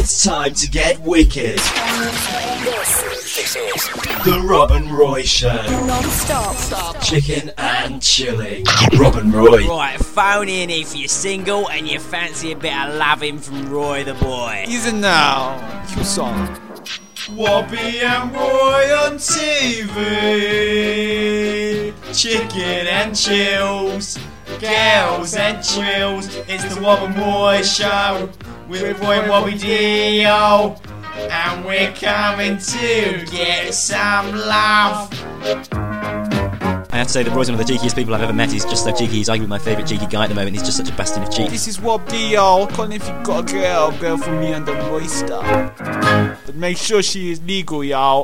It's time to get wicked. This is The Rob and Roy Show. Non-stop. Chicken and chili. Rob and Roy. Right, phone in if you're single and you fancy a bit of loving from Roy the boy. Easy now. Cue song. Wobbie and Roy on TV. Chicken and chills. Girls and chills. It's the Rob and Roy Show. With Roy and Wobbie Dio. And we're coming to get some love. I have to say that Roy's one of the cheekiest people I've ever met. He's just so cheeky. He's arguably my favourite cheeky guy at the moment. He's just such a bastion of cheek. This is Rob Dio. Calling if you got a girl for me and the Roy Star. But make sure she is legal, y'all.